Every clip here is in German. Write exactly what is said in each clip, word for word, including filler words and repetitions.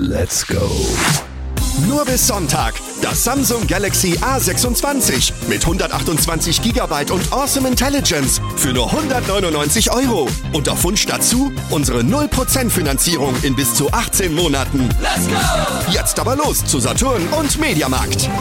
Let's go. Nur bis Sonntag. Das Samsung Galaxy A sechsundzwanzig mit hundertachtundzwanzig Gigabyte und Awesome Intelligence für nur hundertneunundneunzig Euro. Und auf Wunsch dazu unsere null Prozent Finanzierung in bis zu achtzehn Monaten. Let's go! Jetzt aber los zu Saturn und Mediamarkt.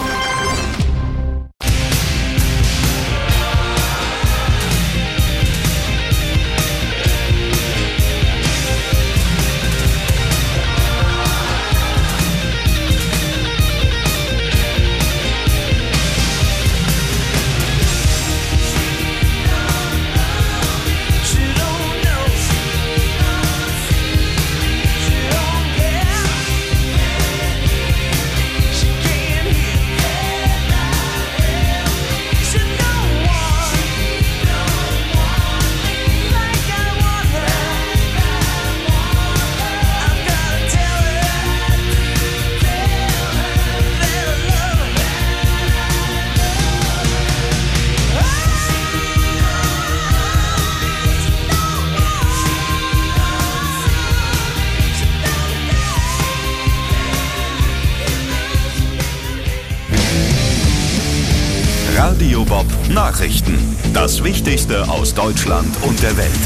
Radio Bob Nachrichten. Das Wichtigste aus Deutschland und der Welt.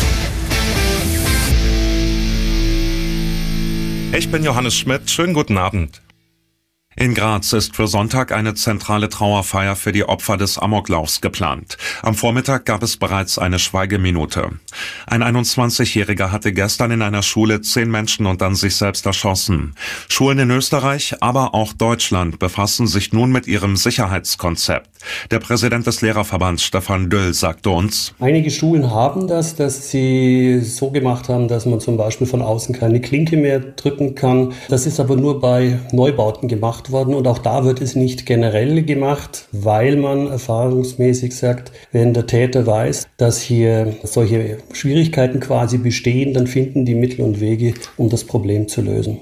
Ich bin Johannes Schmidt. Schönen guten Abend. In Graz ist für Sonntag eine zentrale Trauerfeier für die Opfer des Amoklaufs geplant. Am Vormittag gab es bereits eine Schweigeminute. Ein einundzwanzigjähriger hatte gestern in einer Schule zehn Menschen und dann sich selbst erschossen. Schulen in Österreich, aber auch Deutschland befassen sich nun mit ihrem Sicherheitskonzept. Der Präsident des Lehrerverbands, Stefan Düll, sagte uns: Einige Schulen haben das, dass sie so gemacht haben, dass man zum Beispiel von außen keine Klinke mehr drücken kann. Das ist aber nur bei Neubauten gemacht worden und auch da wird es nicht generell gemacht, weil man erfahrungsmäßig sagt, wenn der Täter weiß, dass hier solche Schwierigkeiten quasi bestehen, dann finden die Mittel und Wege, um das Problem zu lösen.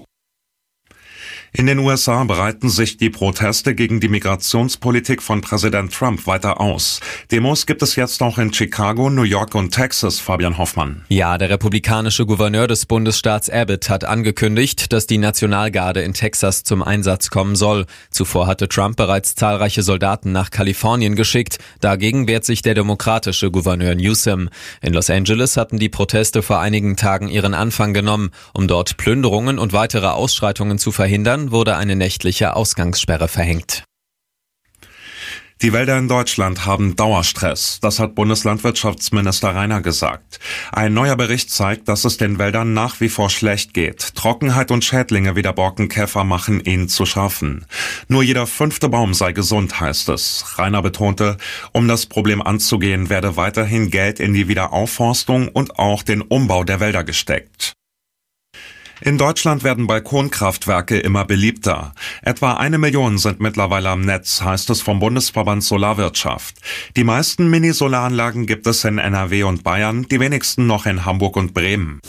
In den U S A breiten sich die Proteste gegen die Migrationspolitik von Präsident Trump weiter aus. Demos gibt es jetzt auch in Chicago, New York und Texas, Fabian Hoffmann. Ja, der republikanische Gouverneur des Bundesstaats Abbott hat angekündigt, dass die Nationalgarde in Texas zum Einsatz kommen soll. Zuvor hatte Trump bereits zahlreiche Soldaten nach Kalifornien geschickt. Dagegen wehrt sich der demokratische Gouverneur Newsom. In Los Angeles hatten die Proteste vor einigen Tagen ihren Anfang genommen. Um dort Plünderungen und weitere Ausschreitungen zu verhindern, wurde eine nächtliche Ausgangssperre verhängt. Die Wälder in Deutschland haben Dauerstress. Das hat Bundeslandwirtschaftsminister Rainer gesagt. Ein neuer Bericht zeigt, dass es den Wäldern nach wie vor schlecht geht. Trockenheit und Schädlinge wie der Borkenkäfer machen ihnen zu schaffen. Nur jeder fünfte Baum sei gesund, heißt es. Rainer betonte, um das Problem anzugehen, werde weiterhin Geld in die Wiederaufforstung und auch den Umbau der Wälder gesteckt. In Deutschland werden Balkonkraftwerke immer beliebter. Etwa eine Million sind mittlerweile am Netz, heißt es vom Bundesverband Solarwirtschaft. Die meisten Mini-Solaranlagen gibt es in N R W und Bayern, die wenigsten noch in Hamburg und Bremen.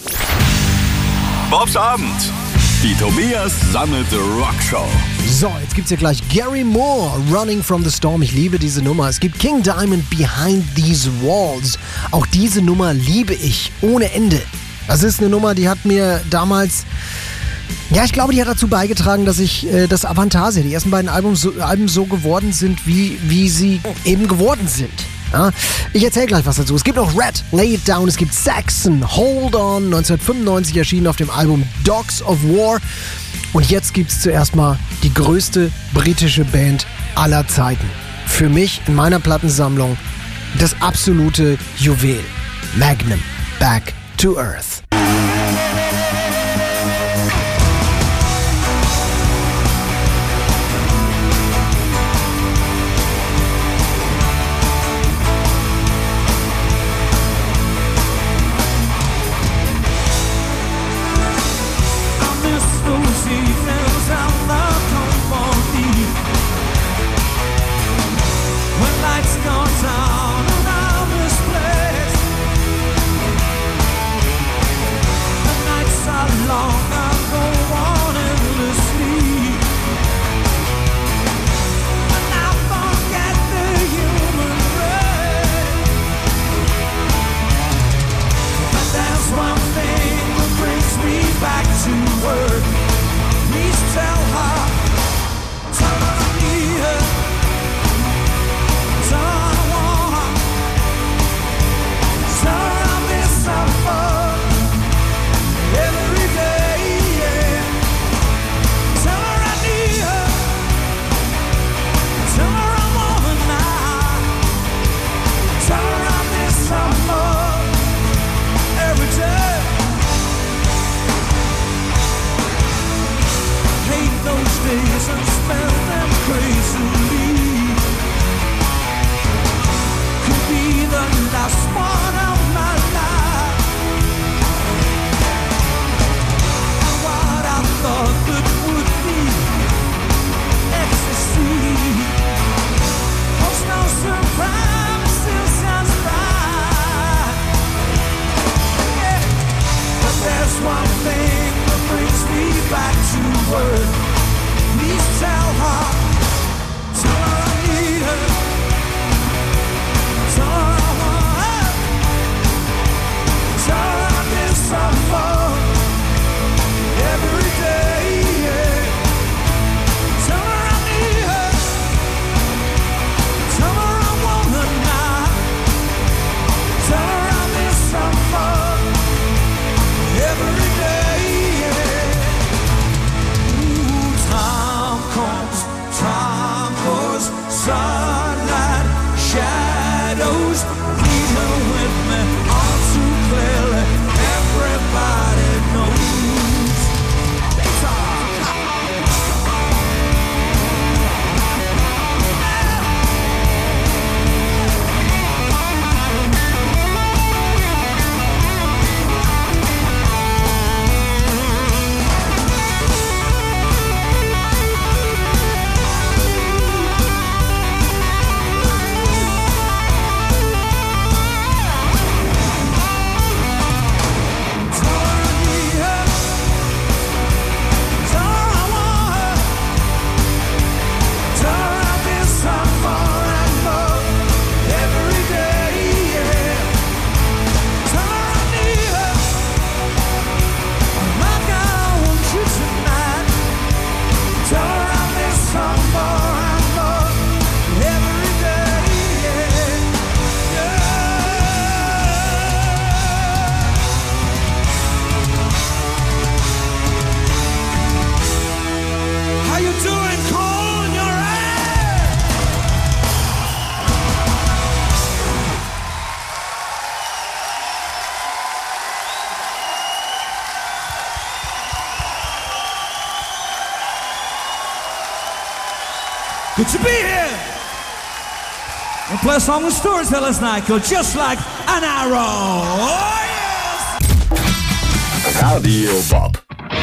Bobs Abend. Die Tobias Sammelte Rockshow. So, jetzt gibt's ja gleich Gary Moore, Running from the Storm. Ich liebe diese Nummer. Es gibt King Diamond, Behind These Walls. Auch diese Nummer liebe ich ohne Ende. Das ist eine Nummer, die hat mir damals, ja, ich glaube, die hat dazu beigetragen, dass ich äh, das Avantasia, die ersten beiden Alben so, Alben so geworden sind, wie, wie sie eben geworden sind. Ja? Ich erzähle gleich was dazu. Es gibt noch Red, Lay It Down, es gibt Saxon, Hold On, neunzehnhundertfünfundneunzig erschienen auf dem Album Dogs of War. Und jetzt gibt's zuerst mal die größte britische Band aller Zeiten. Für mich in meiner Plattensammlung das absolute Juwel. Magnum, Back to Earth. Back to work. Please Good to be here. We'll play a song with Storytellers tonight called Just Like an Arrow. Oh, yes! Radio Bob.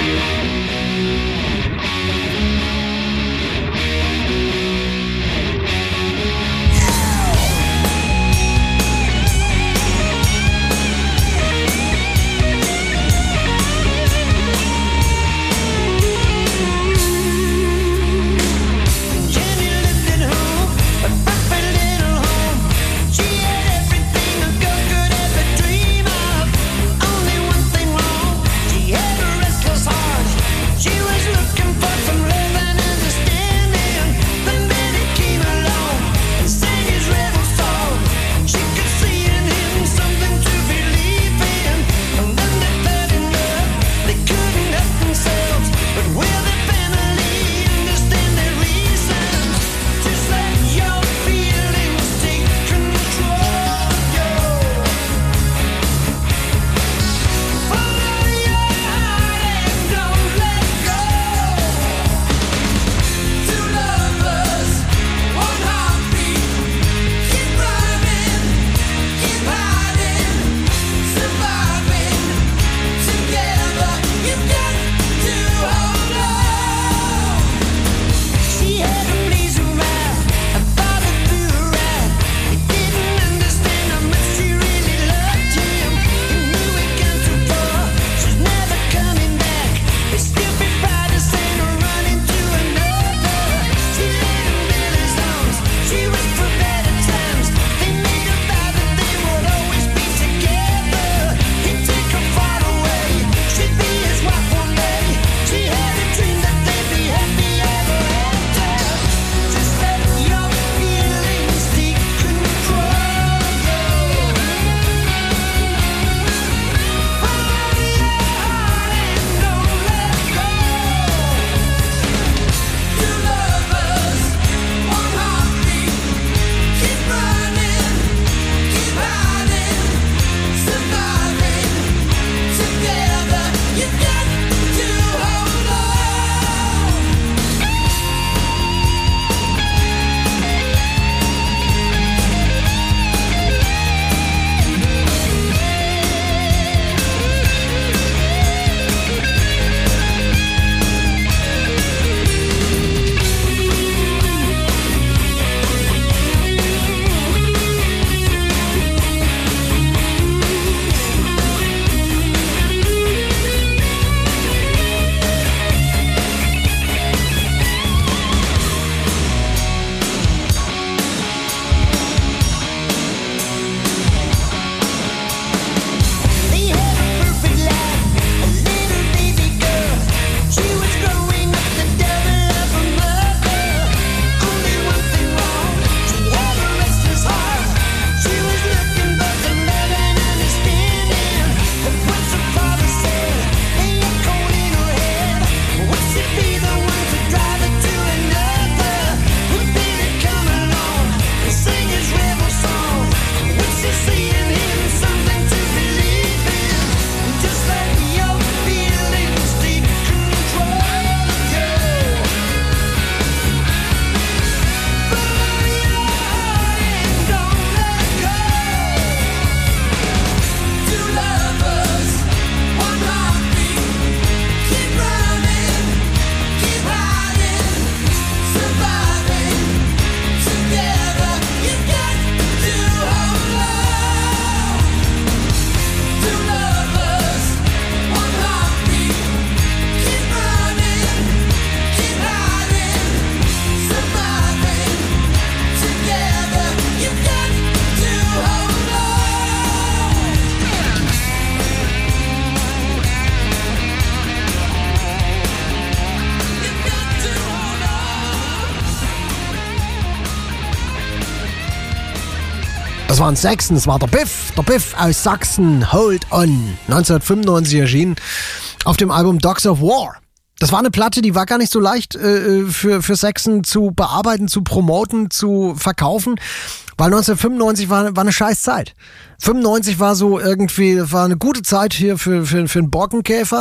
Das waren Sachsen, das war der Biff, der Biff aus Sachsen, Hold On, neunzehnhundertfünfundneunzig erschienen auf dem Album Dogs of War. Das war eine Platte, die war gar nicht so leicht äh, für, für Saxon zu bearbeiten, zu promoten, zu verkaufen, weil neunzehnhundertfünfundneunzig war, war eine scheiß Zeit. fünfundneunzig war so irgendwie, war eine gute Zeit hier für, für, für einen Borkenkäfer.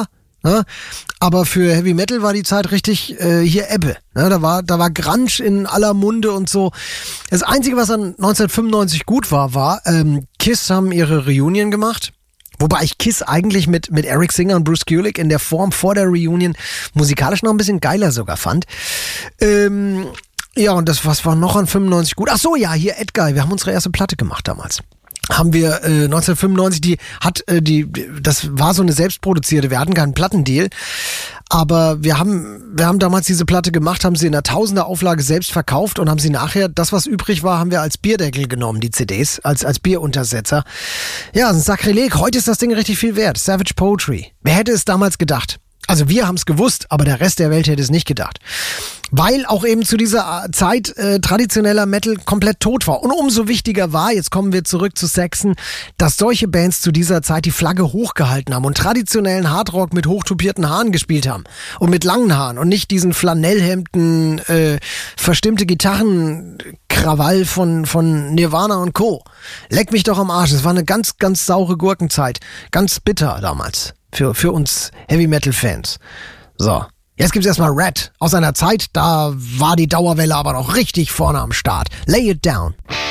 Ne? Aber für Heavy Metal war die Zeit richtig äh, hier Ebbe. Ne? Da war, da war Grunge in aller Munde und so. Das Einzige, was an neunzehnhundertfünfundneunzig gut war, war, ähm, Kiss haben ihre Reunion gemacht. Wobei ich Kiss eigentlich mit, mit Eric Singer und Bruce Kulick in der Form vor der Reunion musikalisch noch ein bisschen geiler sogar fand. Ähm, ja, und das, was war noch an fünfundneunzig gut? Ach so, ja, hier Edguy. Wir haben unsere erste Platte gemacht damals. Haben wir äh, neunzehnhundertfünfundneunzig, die hat äh, die, das war so eine selbstproduzierte, wir hatten keinen Plattendeal, aber wir haben wir haben damals diese Platte gemacht, haben sie in einer Tausender-Auflage selbst verkauft und haben sie nachher, das was übrig war, haben wir als Bierdeckel genommen, die C Ds, als als Bieruntersetzer. Ja, ein Sakrileg, heute ist das Ding richtig viel wert. Savage Poetry. Wer hätte es damals gedacht? Also wir haben es gewusst, aber der Rest der Welt hätte es nicht gedacht. Weil auch eben zu dieser Zeit äh, traditioneller Metal komplett tot war. Und umso wichtiger war, jetzt kommen wir zurück zu Saxon, dass solche Bands zu dieser Zeit die Flagge hochgehalten haben und traditionellen Hardrock mit hochtupierten Haaren gespielt haben. Und mit langen Haaren und nicht diesen Flanellhemden, äh, verstimmte Gitarrenkrawall von, von Nirvana und Co. Leck mich doch am Arsch. Es war eine ganz, ganz saure Gurkenzeit. Ganz bitter damals. Für, für uns Heavy-Metal-Fans. So, jetzt gibt's erstmal Rat. Aus einer Zeit, da war die Dauerwelle aber noch richtig vorne am Start. Lay it down.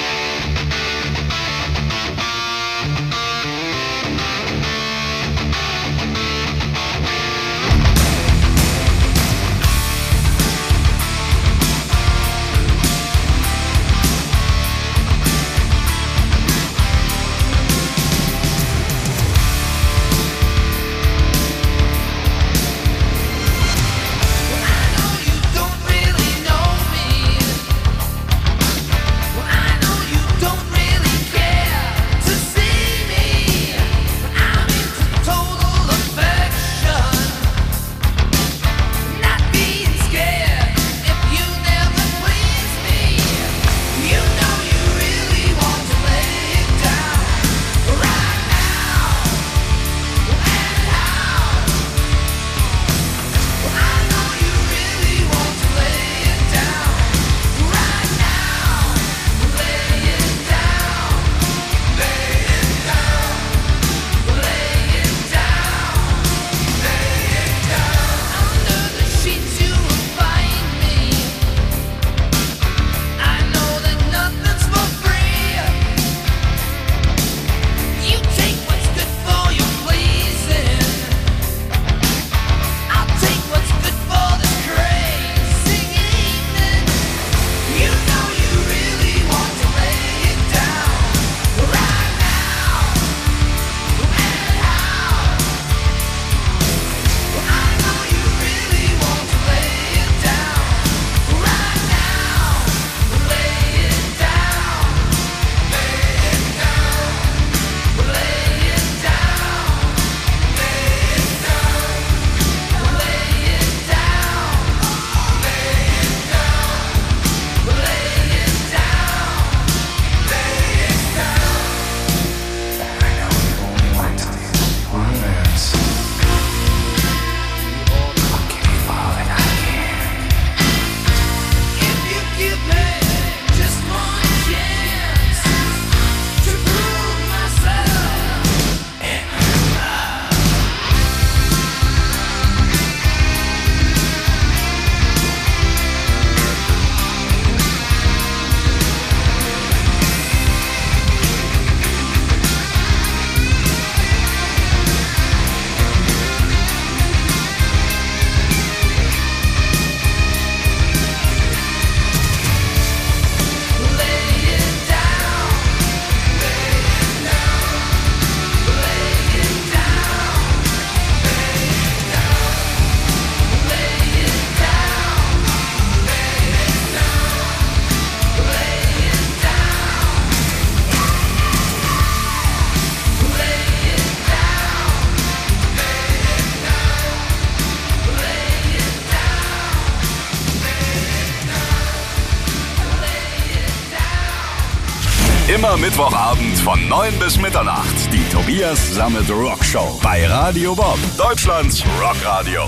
Immer Mittwochabend von neun bis Mitternacht. Die Tobias Sammet Rock Show bei Radio Bob, Deutschlands Rockradio.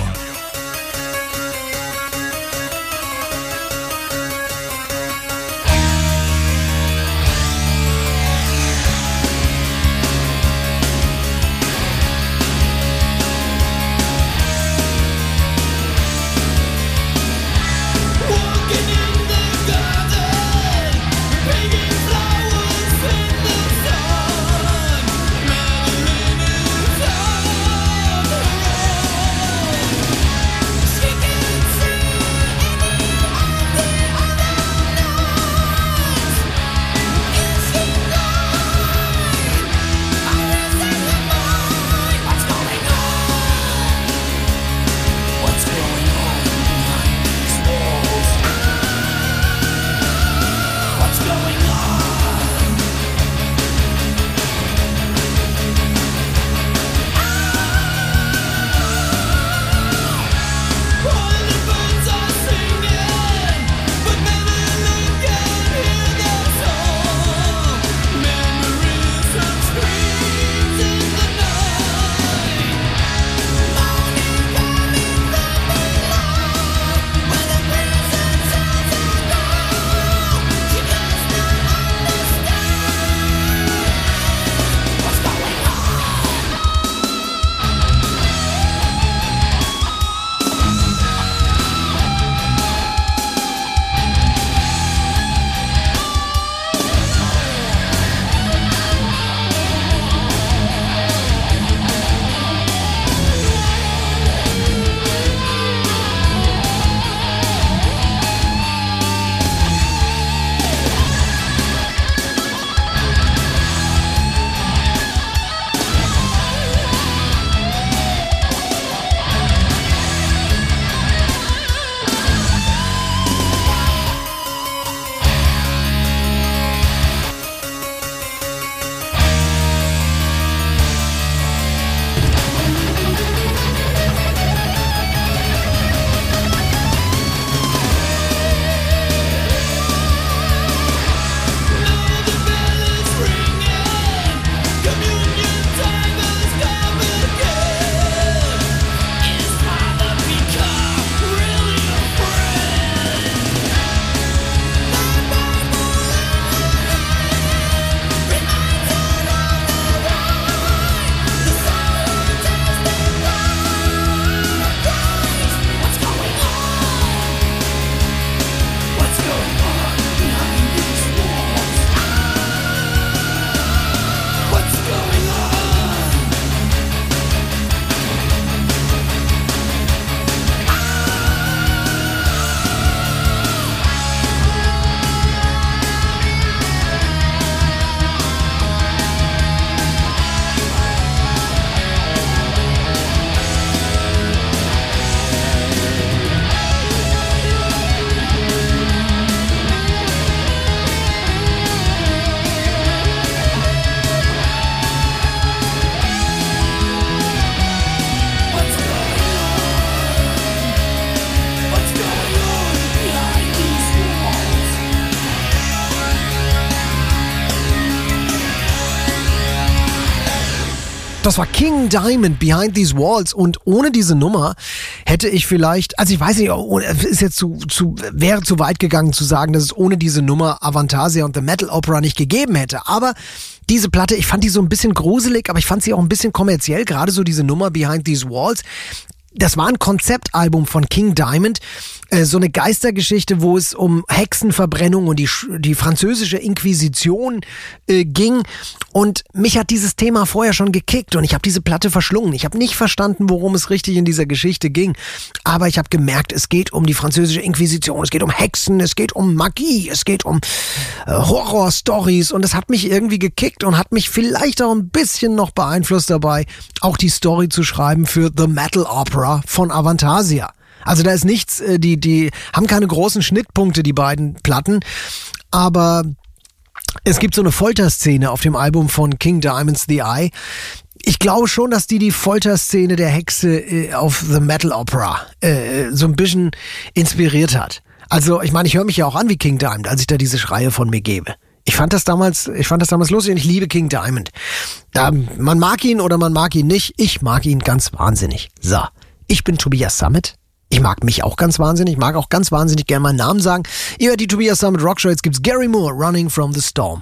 Das war King Diamond, Behind These Walls. Und ohne diese Nummer hätte ich vielleicht, also ich weiß nicht, ist jetzt zu, zu, wäre zu weit gegangen zu sagen, dass es ohne diese Nummer Avantasia und The Metal Opera nicht gegeben hätte. Aber diese Platte, ich fand die so ein bisschen gruselig, aber ich fand sie auch ein bisschen kommerziell, gerade so diese Nummer Behind These Walls. Das war ein Konzeptalbum von King Diamond, äh, so eine Geistergeschichte, wo es um Hexenverbrennung und die, die französische Inquisition äh, ging. Und mich hat dieses Thema vorher schon gekickt und ich habe diese Platte verschlungen. Ich habe nicht verstanden, worum es richtig in dieser Geschichte ging, aber ich habe gemerkt, es geht um die französische Inquisition, es geht um Hexen, es geht um Magie, es geht um äh, Horror-Stories und es hat mich irgendwie gekickt und hat mich vielleicht auch ein bisschen noch beeinflusst dabei, auch die Story zu schreiben für The Metal Opera von Avantasia. Also da ist nichts, die, die haben keine großen Schnittpunkte, die beiden Platten, aber es gibt so eine Folterszene auf dem Album von King Diamond's The Eye. Ich glaube schon, dass die die Folterszene der Hexe äh, auf The Metal Opera äh, so ein bisschen inspiriert hat. Also ich meine, ich höre mich ja auch an wie King Diamond, als ich da diese Schreie von mir gebe. Ich fand das damals, ich fand das damals lustig und ich liebe King Diamond. Da, man mag ihn oder man mag ihn nicht. Ich mag ihn ganz wahnsinnig. So, ich bin Tobias Sammet. Ich mag mich auch ganz wahnsinnig. Ich mag auch ganz wahnsinnig gerne meinen Namen sagen. Ihr hört die Tobias Sammet Rockshow. Jetzt gibt's Gary Moore, Running from the Storm.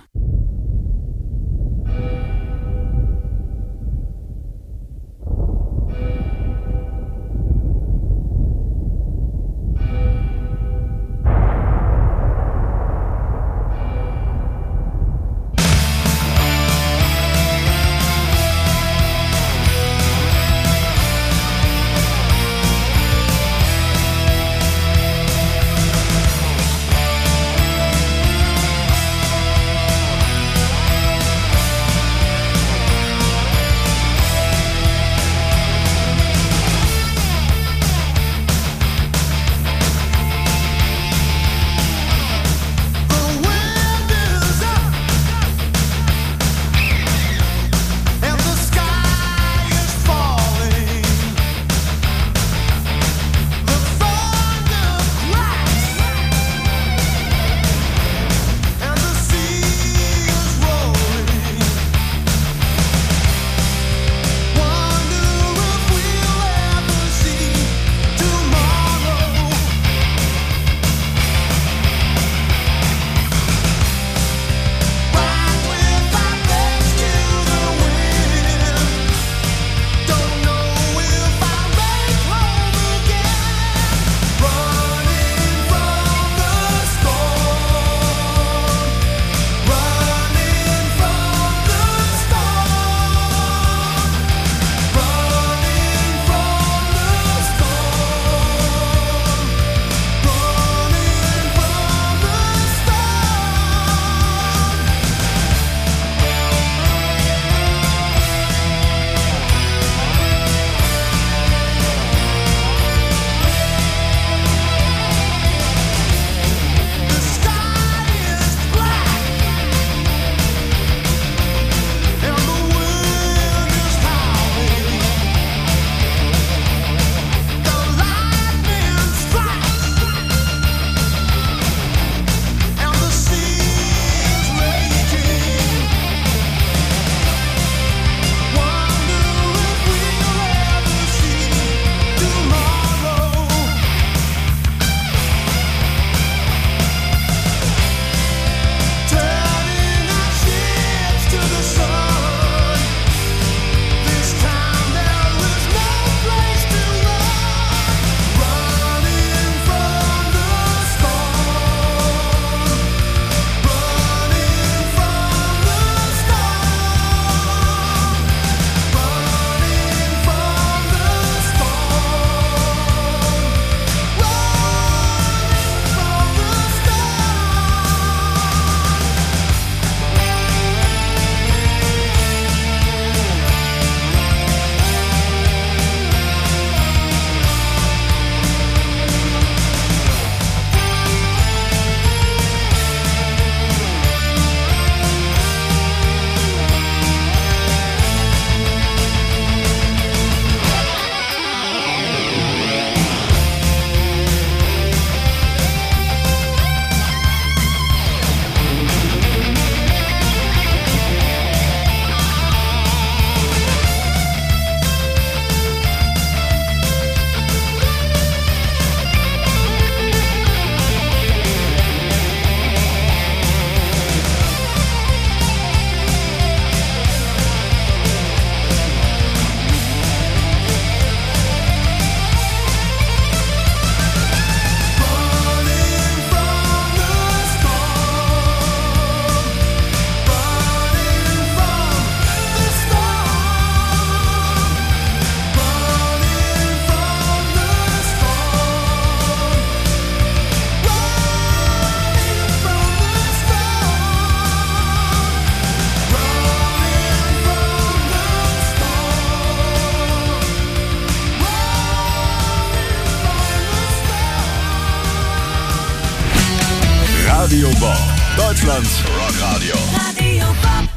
Radio Bob, Deutschlands Rockradio. Radio Bob.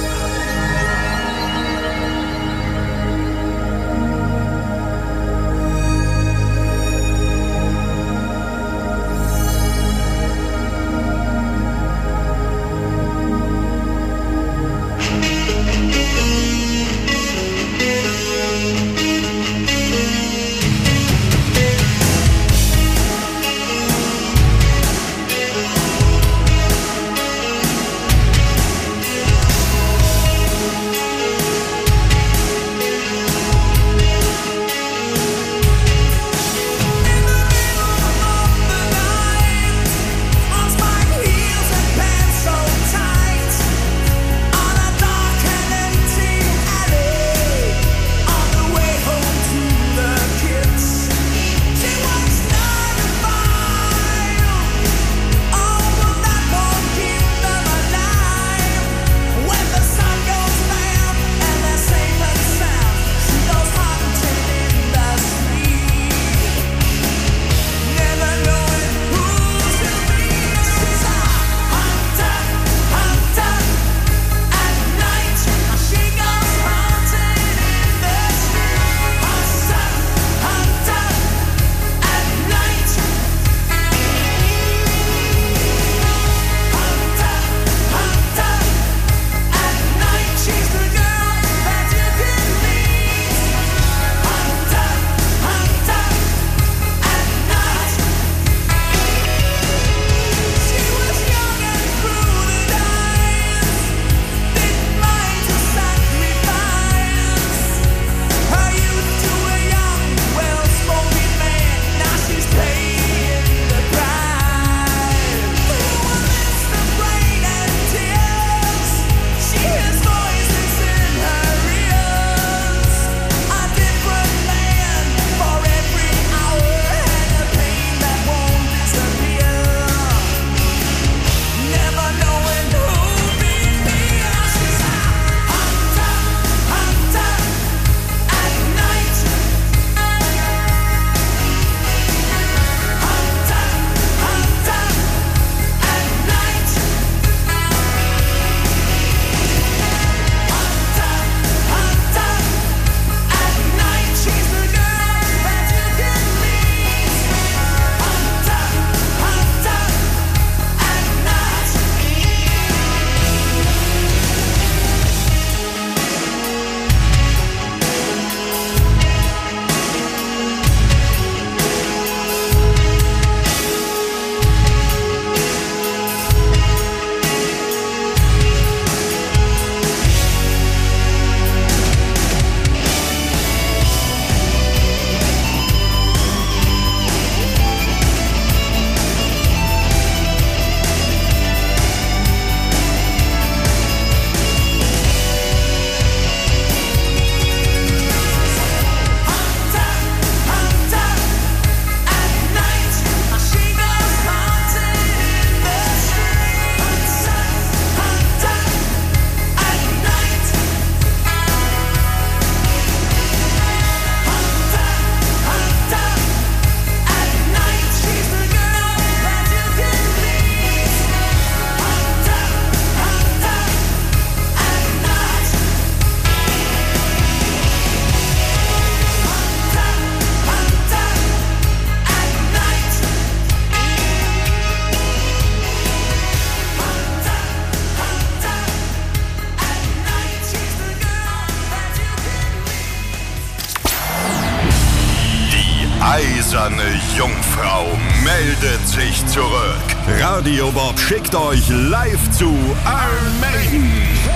eiserne Jungfrau meldet sich zurück. Radio Bob schickt euch live zu Iron Maiden.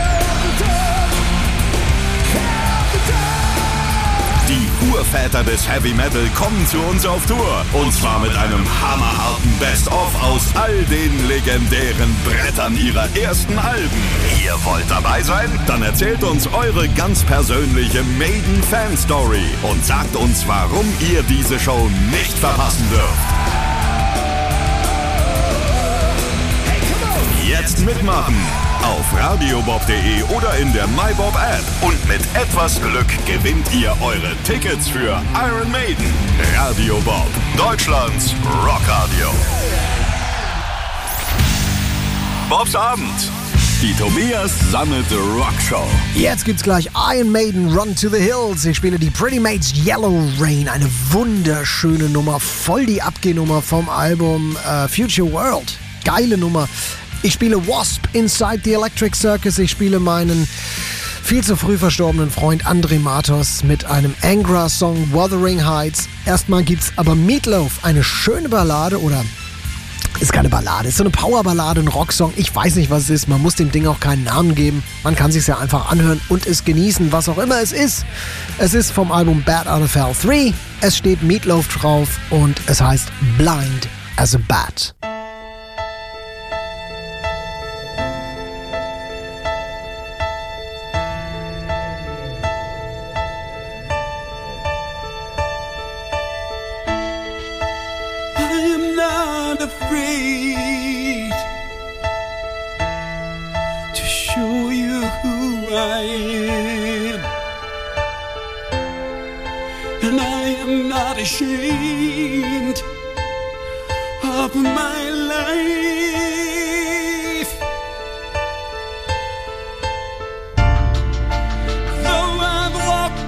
Die Urväter des Heavy Metal kommen zu uns auf Tour. Und zwar mit einem hammerharten Best-of aus all den legendären Brettern ihrer ersten Alben. Ihr wollt dabei sein? Dann erzählt uns eure ganz persönliche Maiden-Fan-Story und sagt uns, warum ihr diese Show nicht verpassen dürft. Jetzt mitmachen! Auf radiobob punkt de oder in der MyBob-App. Und mit etwas Glück gewinnt ihr eure Tickets für Iron Maiden. Radio Bob, Deutschlands Rockradio. Bobs Abend. Die Tobias Sammet Rock Show. Jetzt gibt's gleich Iron Maiden Run to the Hills. Ich spiele die Pretty Mates Yellow Rain. Eine wunderschöne Nummer. Voll die Abgehnummer vom Album äh, Future World. Geile Nummer. Ich spiele Wasp Inside the Electric Circus. Ich spiele meinen viel zu früh verstorbenen Freund André Matos mit einem Angra-Song Wuthering Heights. Erstmal gibt's aber Meatloaf, eine schöne Ballade oder ist keine Ballade, ist so eine Powerballade, ein Rocksong. Ich weiß nicht, was es ist. Man muss dem Ding auch keinen Namen geben. Man kann sich's ja einfach anhören und es genießen, was auch immer es ist. Es ist vom Album Bad Out of Hell drei. Es steht Meatloaf drauf und es heißt Blind as a Bat. Afraid to show you who I am, and I am not ashamed of my life. Though I've walked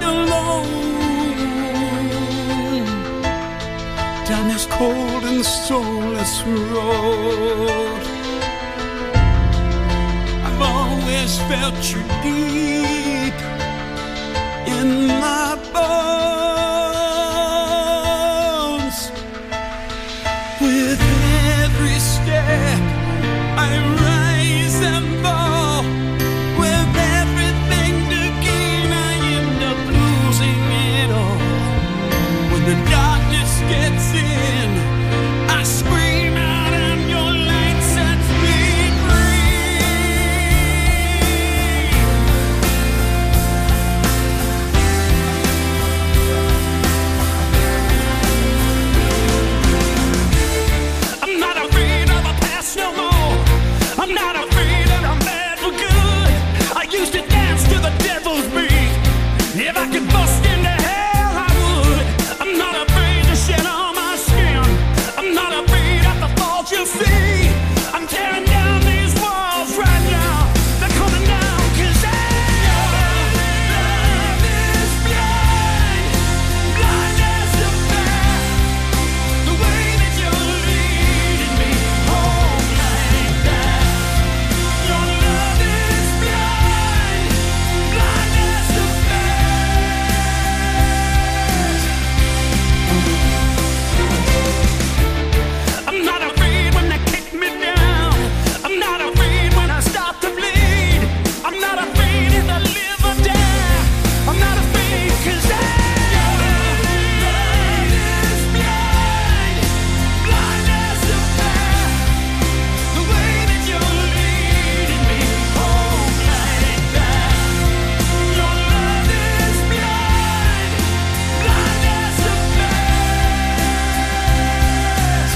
alone down this cold and soulless road, I've always felt you deep in my bones. With every step I rise and fall, with everything to gain I end up losing it all. When the darkness gets in, I scream out and your light sets me free. I'm not afraid of a past no more. I'm not afraid that I'm bad for good. I used to dance to the devil's beat. If I could bust into hell, I would. I'm not afraid to shed all my skin. I'm not afraid of the fault you see. I'm tearing down these walls right now. They're coming down 'cause I love is blind, blind as a bat. The way that you're leading me home like that. Your love is blind, blind as a bat. I'm not afraid when they kick me down. I'm not afraid when I start to bleed. I'm not afraid if I live or die. I'm not afraid 'cause I love is blind, blind as a bat. The way that you're leading me home like that. Your love is blind, blind as a bat.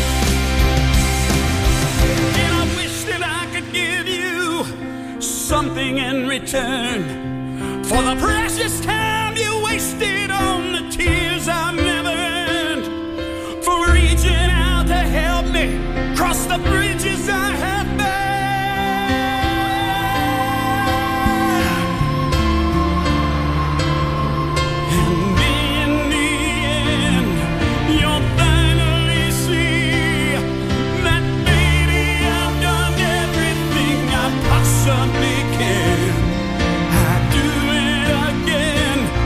And I wish that I could give you something in return for the precious time you wasted on the tears I've never earned, for reaching out to help me cross the bridges I have burned. And in the end, you'll finally see that, baby, I've done everything I possibly can. I do it again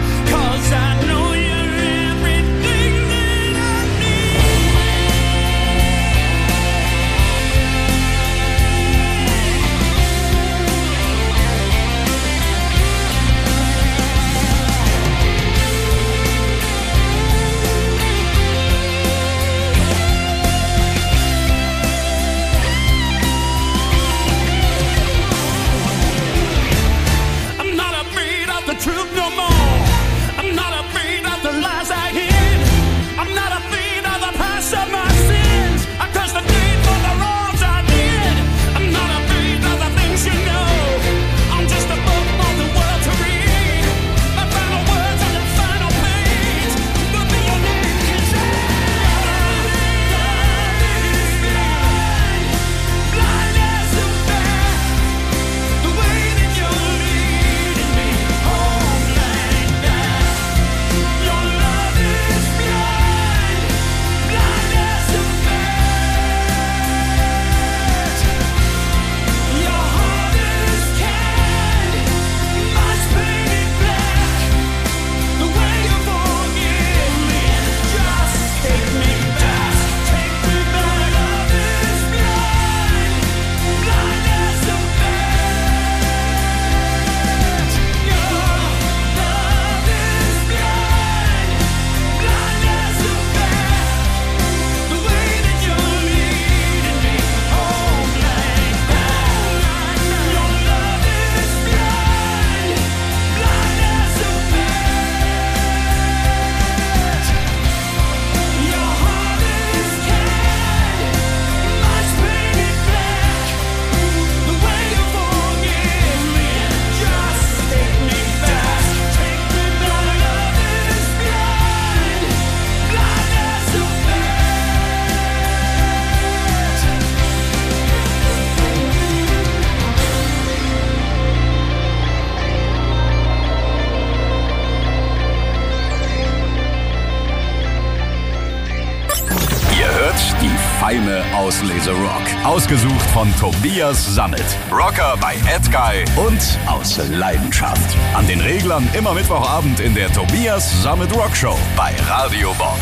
Auslese-Rock. Ausgesucht von Tobias Sammet. Rocker bei Edguy und aus Leidenschaft. An den Reglern immer Mittwochabend in der Tobias Sammet Rock Show bei Radio Bob.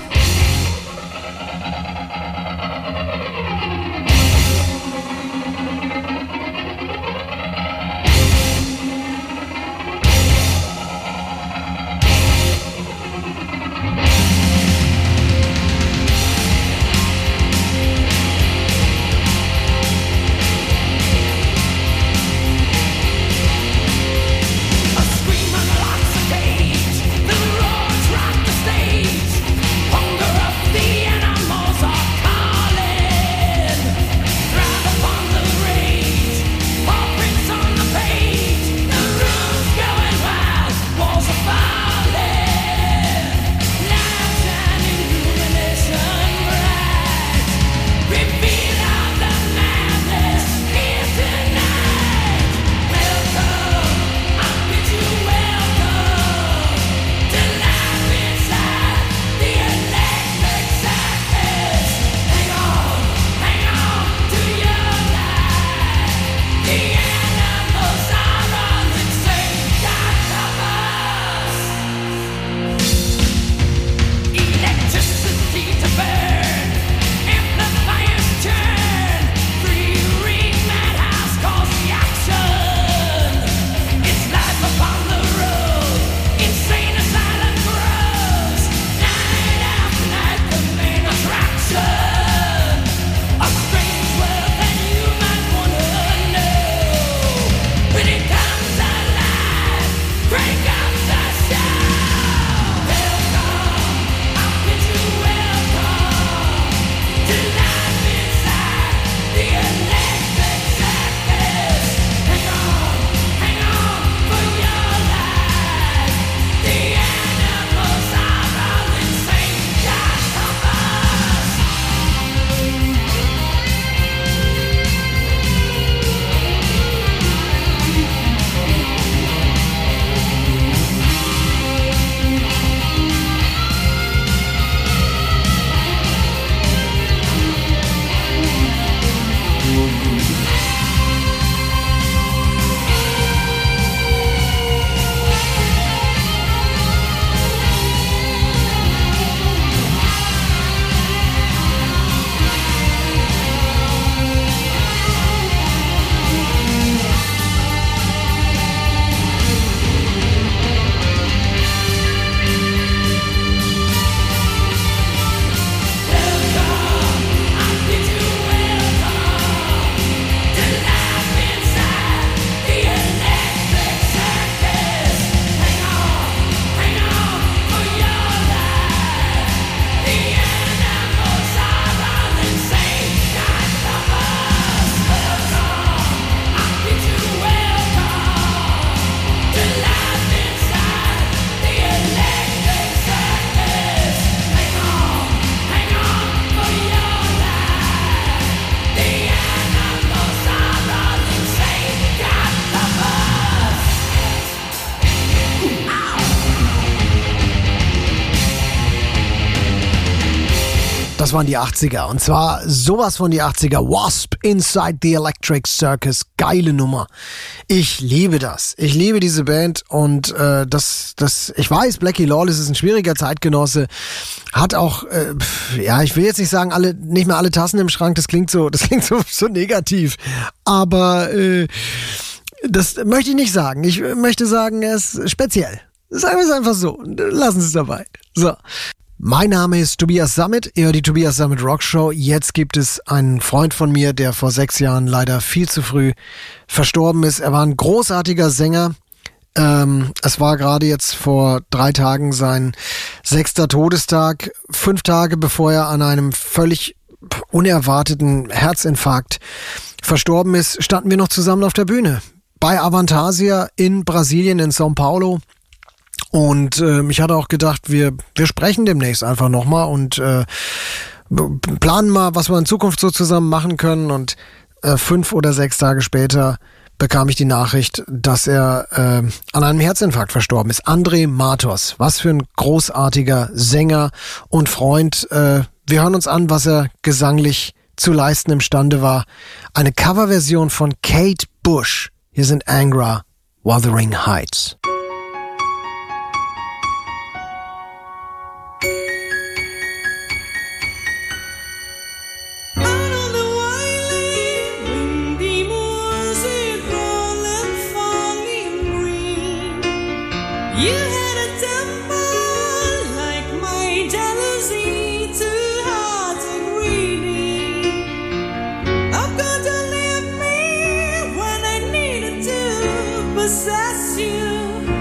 Das waren die achtziger. Und zwar sowas von die achtziger. Wasp, Inside the Electric Circus. Geile Nummer. Ich liebe das. Ich liebe diese Band. Und äh, das, das, ich weiß, Blackie Lawless ist ein schwieriger Zeitgenosse. Hat auch, äh, ja, ich will jetzt nicht sagen, alle, nicht mehr alle Tassen im Schrank. Das klingt so, das klingt so, so negativ. Aber äh, das möchte ich nicht sagen. Ich möchte sagen, er ist speziell. Sagen wir es einfach so. Lassen Sie es dabei. So. Mein Name ist Tobias Sammet, ihr hört die Tobias Sammet Rock Show. Jetzt gibt es einen Freund von mir, der vor sechs Jahren leider viel zu früh verstorben ist. Er war ein großartiger Sänger. Ähm, es war gerade jetzt vor drei Tagen sein sechster Todestag. Fünf Tage bevor er an einem völlig unerwarteten Herzinfarkt verstorben ist, standen wir noch zusammen auf der Bühne. Bei Avantasia in Brasilien, in São Paulo. Und äh, ich hatte auch gedacht, wir wir sprechen demnächst einfach nochmal und äh, planen mal, was wir in Zukunft so zusammen machen können. Und äh, fünf oder sechs Tage später bekam ich die Nachricht, dass er äh, an einem Herzinfarkt verstorben ist. André Matos, was für ein großartiger Sänger und Freund. Äh, wir hören uns an, was er gesanglich zu leisten imstande war. Eine Coverversion von Kate Bush. Hier sind Angra, Wuthering Heights. You had a temper like my jealousy, two hearts agreeing. I've got to leave me when I needed to possess you.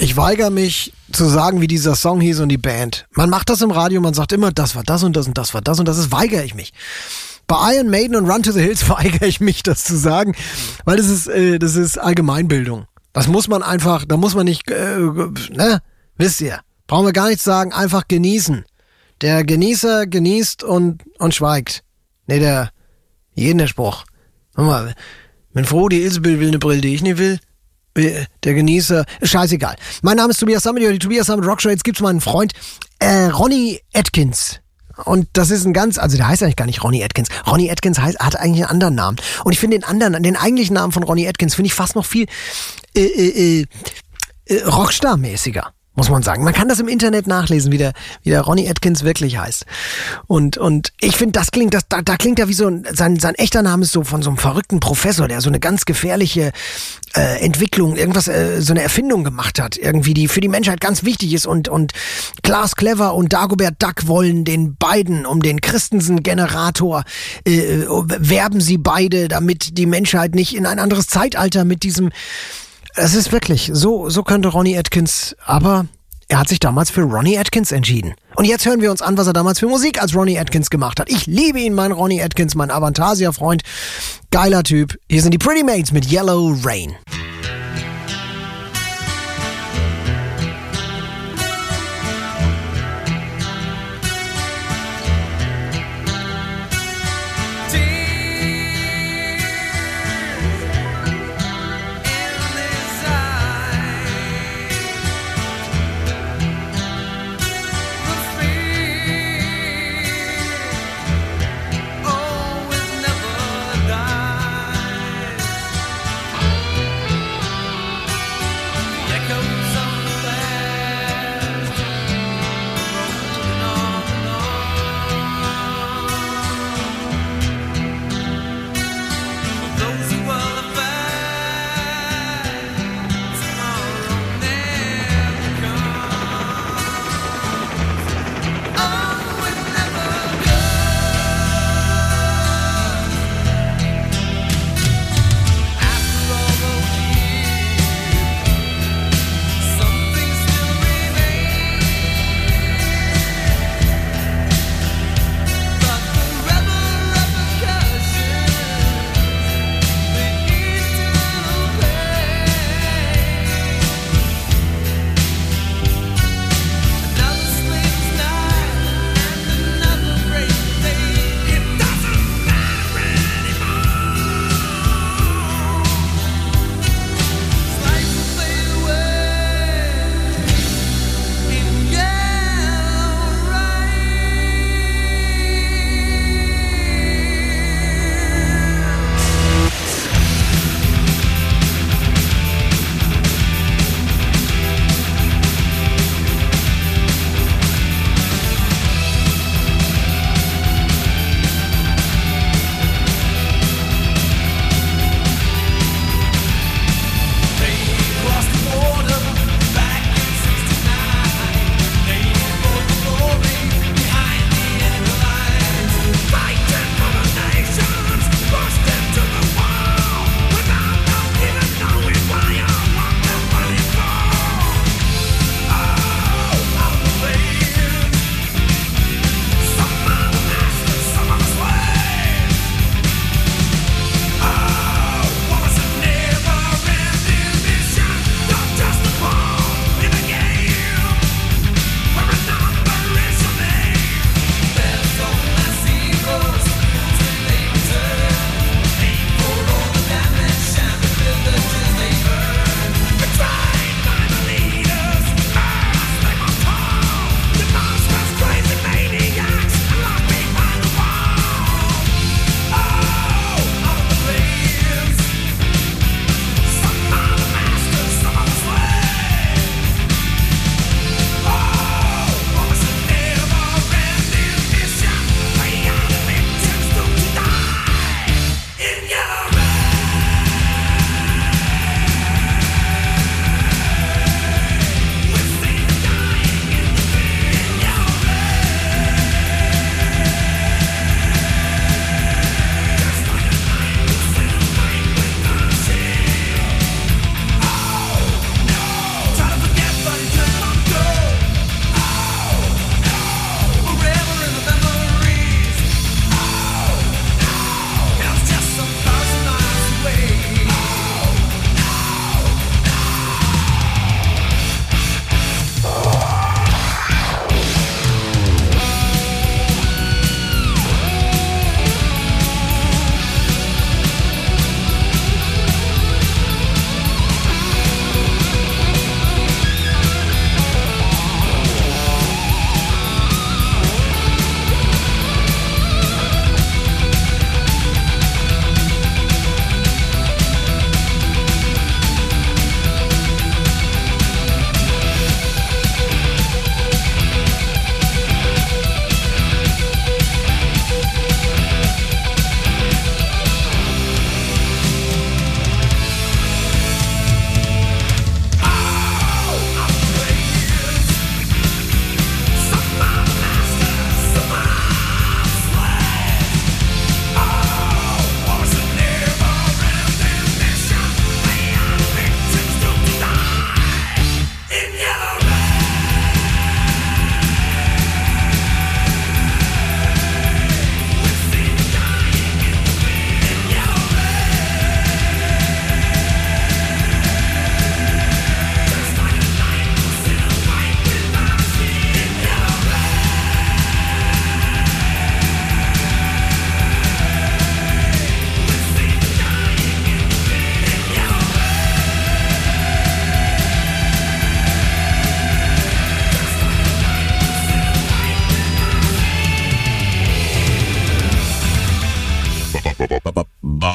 Ich weigere mich zu sagen, wie dieser Song hieß und die Band. Man macht das im Radio, man sagt immer, das war das und das und das war das und das ist, weigere ich mich. Bei Iron Maiden und Run to the Hills weigere ich mich, das zu sagen, weil das ist, äh, das ist Allgemeinbildung. Das muss man einfach, da muss man nicht, äh, ne, wisst ihr, brauchen wir gar nichts sagen, einfach genießen. Der Genießer genießt und, und schweigt. Ne, der, jeden der Spruch. Guck mal, wenn froh, die Ilsebill will eine Brille, die ich nicht will. Der Genießer, scheißegal. Mein Name ist Tobias Sammet, die Tobias Sammet Rockshow. Jetzt gibt's meinen Freund, äh, Ronnie Atkins. Und das ist ein ganz, also der heißt eigentlich gar nicht Ronnie Atkins. Ronnie Atkins heißt, hat eigentlich einen anderen Namen. Und ich finde den anderen, den eigentlichen Namen von Ronnie Atkins, finde ich fast noch viel äh, äh, äh, Rockstar-mäßiger, muss man sagen. Man kann das im Internet nachlesen, wie der, wie der Ronnie Atkins wirklich heißt. Und, und ich finde, das klingt, das, da, da klingt er wie so ein, sein, sein echter Name ist so von so einem verrückten Professor, der so eine ganz gefährliche äh, Entwicklung, irgendwas, äh, so eine Erfindung gemacht hat, irgendwie, die für die Menschheit ganz wichtig ist und, und Klaas Clever und Dagobert Duck wollen den beiden um den Christensen-Generator, äh, werben sie beide, damit die Menschheit nicht in ein anderes Zeitalter mit diesem. Es ist wirklich, so, so könnte Ronnie Atkins, aber er hat sich damals für Ronnie Atkins entschieden. Und jetzt hören wir uns an, was er damals für Musik als Ronnie Atkins gemacht hat. Ich liebe ihn, mein Ronnie Atkins, mein Avantasia-Freund. Geiler Typ. Hier sind die Pretty Maids mit Yellow Rain. Oh, it never dies.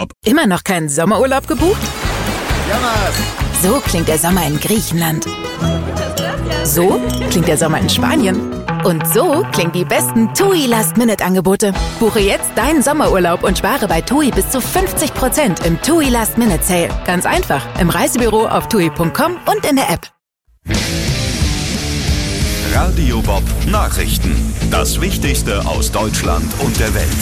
Sommerurlaub. Immer noch keinen Sommerurlaub gebucht? Jonas! So klingt der Sommer in Griechenland. So klingt der Sommer in Spanien. Und so klingen die besten TUI Last-Minute-Angebote. Buche jetzt deinen Sommerurlaub und spare bei TUI bis zu fünfzig Prozent im TUI Last-Minute-Sale. Ganz einfach, im Reisebüro auf tui punkt com und in der App. Radio Bob Nachrichten. Das Wichtigste aus Deutschland und der Welt.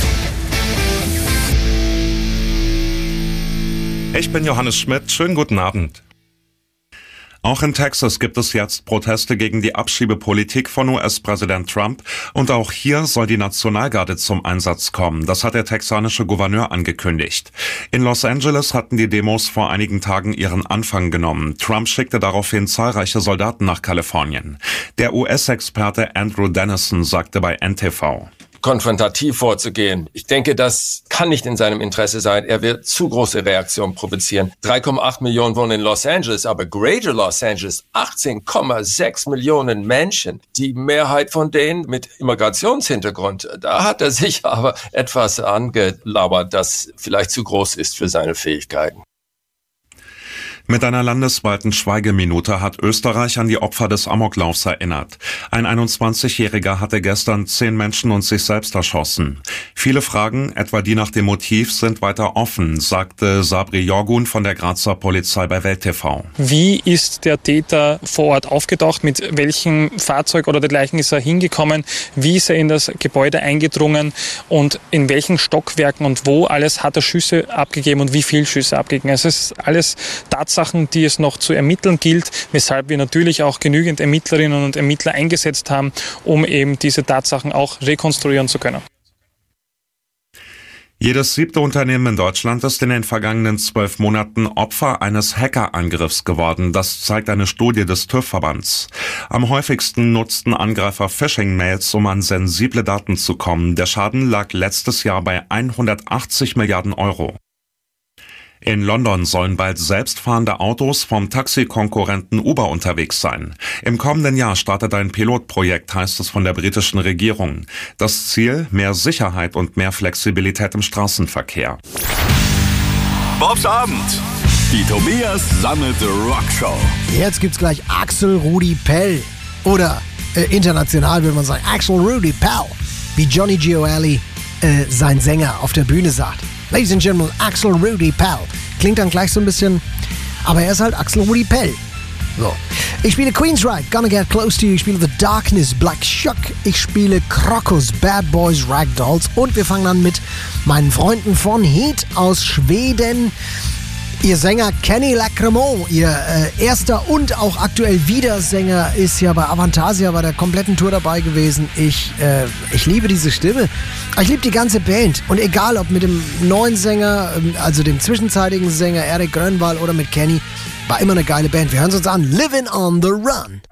Ich bin Johannes Schmidt. Schönen guten Abend. Auch in Texas gibt es jetzt Proteste gegen die Abschiebepolitik von U S-Präsident Trump und auch hier soll die Nationalgarde zum Einsatz kommen. Das hat der texanische Gouverneur angekündigt. In Los Angeles hatten die Demos vor einigen Tagen ihren Anfang genommen. Trump schickte daraufhin zahlreiche Soldaten nach Kalifornien. Der U S-Experte Andrew Dennison sagte bei N T V: konfrontativ vorzugehen. Ich denke, das kann nicht in seinem Interesse sein. Er wird zu große Reaktionen provozieren. drei Komma acht Millionen wohnen in Los Angeles, aber Greater Los Angeles, achtzehn Komma sechs Millionen Menschen. Die Mehrheit von denen mit Immigrationshintergrund. Da hat er sich aber etwas angelabert, das vielleicht zu groß ist für seine Fähigkeiten. Mit einer landesweiten Schweigeminute hat Österreich an die Opfer des Amoklaufs erinnert. Ein einundzwanzigjähriger hatte gestern zehn Menschen und sich selbst erschossen. Viele Fragen, etwa die nach dem Motiv, sind weiter offen, sagte Sabri Jorgun von der Grazer Polizei bei Welt T V. Wie ist der Täter vor Ort aufgetaucht? Mit welchem Fahrzeug oder dergleichen ist er hingekommen? Wie ist er in das Gebäude eingedrungen? Und in welchen Stockwerken und wo alles hat er Schüsse abgegeben und wie viele Schüsse abgegeben? Also es ist alles Tatsachen, die es noch zu ermitteln gilt, weshalb wir natürlich auch genügend Ermittlerinnen und Ermittler eingesetzt haben, um eben diese Tatsachen auch rekonstruieren zu können. Jedes siebte Unternehmen in Deutschland ist in den vergangenen zwölf Monaten Opfer eines Hackerangriffs geworden. Das zeigt eine Studie des TÜV-Verbands. Am häufigsten nutzten Angreifer Phishing-Mails, um an sensible Daten zu kommen. Der Schaden lag letztes Jahr bei hundertachtzig Milliarden Euro. In London sollen bald selbstfahrende Autos vom Taxikonkurrenten Uber unterwegs sein. Im kommenden Jahr startet ein Pilotprojekt, heißt es von der britischen Regierung. Das Ziel: mehr Sicherheit und mehr Flexibilität im Straßenverkehr. Bobs Abend. Die Tobias Sammelte Rockshow. Jetzt gibt's gleich Axel Rudi Pell. Oder äh, international würde man sagen Axel Rudi Pell. Wie Johnny Gioeli, äh, sein Sänger, auf der Bühne sagt. Ladies and Gentlemen, Axel Rudi Pell. Klingt dann gleich so ein bisschen, aber er ist halt Axel Rudi Pell. So. Ich spiele Queensryche, Gonna Get Close to You. Ich spiele The Darkness, Black Shock. Ich spiele Krokus, Bad Boys, Ragdolls. Und wir fangen an mit meinen Freunden von Heat aus Schweden. Ihr Sänger Kenny Lacremont, ihr äh, erster und auch aktuell Wiedersänger, ist ja bei Avantasia bei der kompletten Tour dabei gewesen. Ich, äh, ich liebe diese Stimme. Ich liebe die ganze Band. Und egal, ob mit dem neuen Sänger, also dem zwischenzeitigen Sänger Erik Grönwall oder mit Kenny, war immer eine geile Band. Wir hören uns an. Living on the Run.